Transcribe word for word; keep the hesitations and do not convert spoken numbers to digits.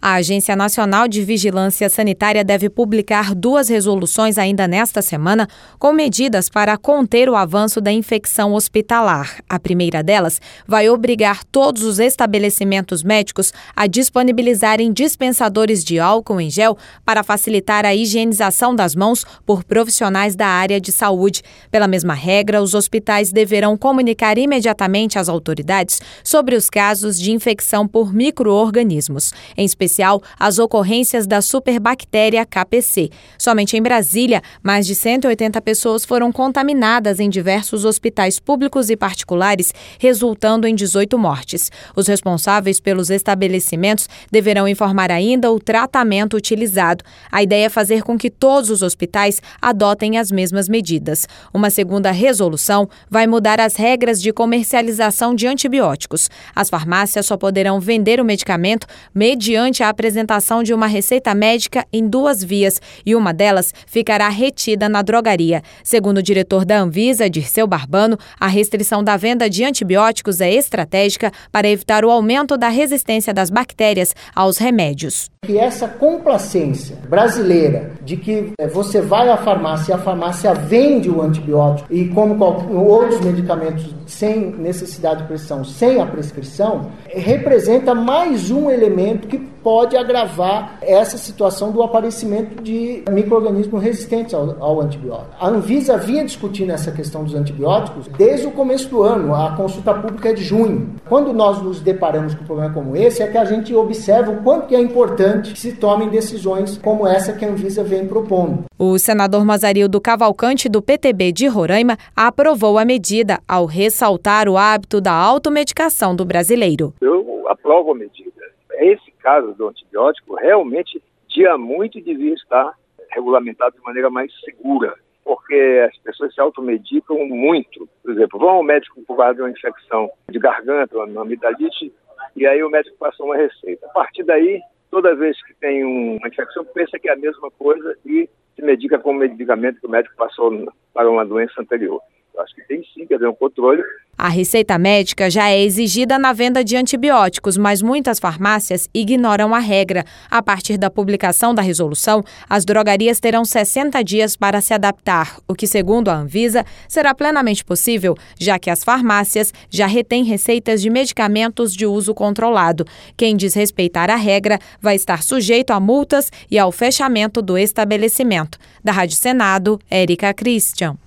A Agência Nacional de Vigilância Sanitária deve publicar duas resoluções ainda nesta semana com medidas para conter o avanço da infecção hospitalar. A primeira delas vai obrigar todos os estabelecimentos médicos a disponibilizarem dispensadores de álcool em gel para facilitar a higienização das mãos por profissionais da área de saúde. Pela mesma regra, os hospitais deverão comunicar imediatamente às autoridades sobre os casos de infecção por micro-organismos, em especial as ocorrências da superbactéria K P C. Somente em Brasília, mais de cento e oitenta pessoas foram contaminadas em diversos hospitais públicos e particulares, resultando em dezoito mortes. Os responsáveis pelos estabelecimentos deverão informar ainda o tratamento utilizado. A ideia é fazer com que todos os hospitais adotem as mesmas medidas. Uma segunda resolução vai mudar as regras de comercialização de antibióticos. As farmácias só poderão vender o medicamento mediante a apresentação de uma receita médica em duas vias e uma delas ficará retida na drogaria. Segundo o diretor da Anvisa, Dirceu Barbano, a restrição da venda de antibióticos é estratégica para evitar o aumento da resistência das bactérias aos remédios. Que essa complacência brasileira de que você vai à farmácia e a farmácia vende o antibiótico e como outros medicamentos sem necessidade de prescrição, sem a prescrição, representa mais um elemento que pode agravar essa situação do aparecimento de micro-organismos resistentes ao, ao antibiótico. A Anvisa vinha discutindo essa questão dos antibióticos desde o começo do ano, a consulta pública é de junho. Quando nós nos deparamos com um problema como esse, é que a gente observa o quanto que é importante que se tomem decisões como essa que a Anvisa vem propondo. O senador Mazarildo Cavalcante, do P T B de Roraima, aprovou a medida ao ressaltar o hábito da automedicação do brasileiro. Eu aprovo a medida. Esse caso do antibiótico realmente dia muito devia estar regulamentado de maneira mais segura, porque as pessoas se automedicam muito. Por exemplo, vão ao médico por causa de uma infecção de garganta, uma amidalite, e aí o médico passa uma receita. A partir daí, toda vez que tem uma infecção, pensa que é a mesma coisa e se medica com o medicamento que o médico passou para uma doença anterior. Eu acho que tem sim que haver um controle. A receita médica já é exigida na venda de antibióticos, mas muitas farmácias ignoram a regra. A partir da publicação da resolução, as drogarias terão sessenta dias para se adaptar, o que, segundo a Anvisa, será plenamente possível, já que as farmácias já retêm receitas de medicamentos de uso controlado. Quem desrespeitar a regra vai estar sujeito a multas e ao fechamento do estabelecimento. Da Rádio Senado, Érica Christian.